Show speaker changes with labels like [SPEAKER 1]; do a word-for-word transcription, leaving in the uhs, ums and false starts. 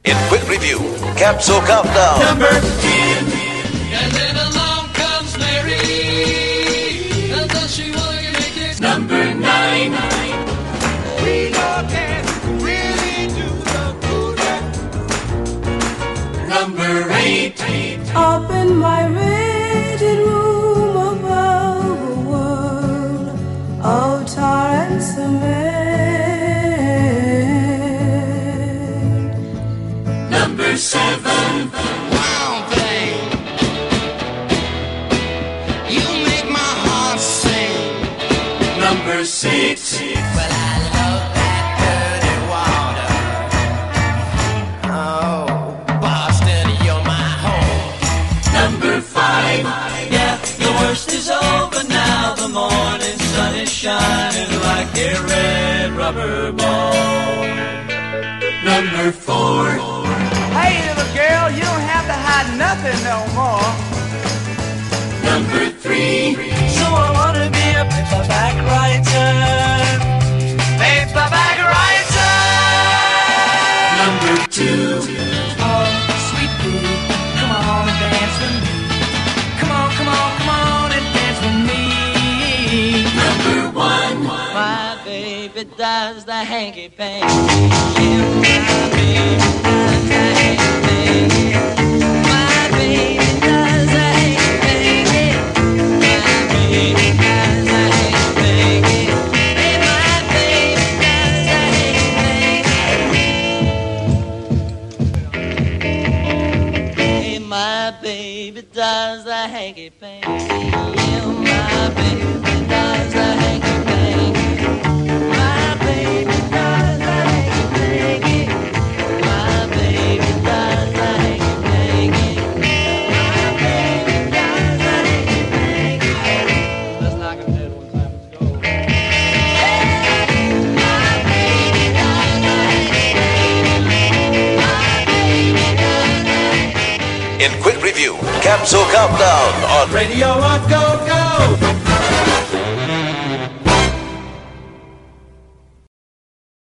[SPEAKER 1] In quick review, Capsule Countdown.
[SPEAKER 2] Number ten.
[SPEAKER 3] And then along comes Mary. And does she want to make it?
[SPEAKER 2] Number nine.
[SPEAKER 4] We all can really do the booty.
[SPEAKER 2] Number eight.
[SPEAKER 5] Up in my rated room above a world of tar and cement.
[SPEAKER 2] Number seven.
[SPEAKER 3] Wow, babe. You make my heart sing.
[SPEAKER 2] Number six.
[SPEAKER 3] Well, I love that dirty water. Oh, Boston, you're my home.
[SPEAKER 2] Number five.
[SPEAKER 3] Yeah, the worst is over now. The morning sun is shining like a red rubber ball.
[SPEAKER 2] Number four.
[SPEAKER 4] Hey, little girl, you don't have to hide nothing no more.
[SPEAKER 2] Number three.
[SPEAKER 3] So I wanna be a paperback writer. Paperback writer.
[SPEAKER 2] Number two.
[SPEAKER 3] Oh, sweet pea, come on and dance with me. Come on, come on, come on and dance with me.
[SPEAKER 2] Number one.
[SPEAKER 3] My baby does the hanky panky. Yeah, my baby does the hanky panky. My baby does the hanky panky. My baby does the hanky panky. Hey, my baby does the hanky panky. Hey, my baby does the hanky panky. Yeah, my baby does the hanky panky. My baby does the hanky panky. My baby does the hanky panky. My baby does the hanky panky. Let's knock him dead one time. Let's go. My baby does the hanky panky. My baby does the hanky panky.
[SPEAKER 1] In quick review, Capsule Countdown on
[SPEAKER 2] Radio on Go Go.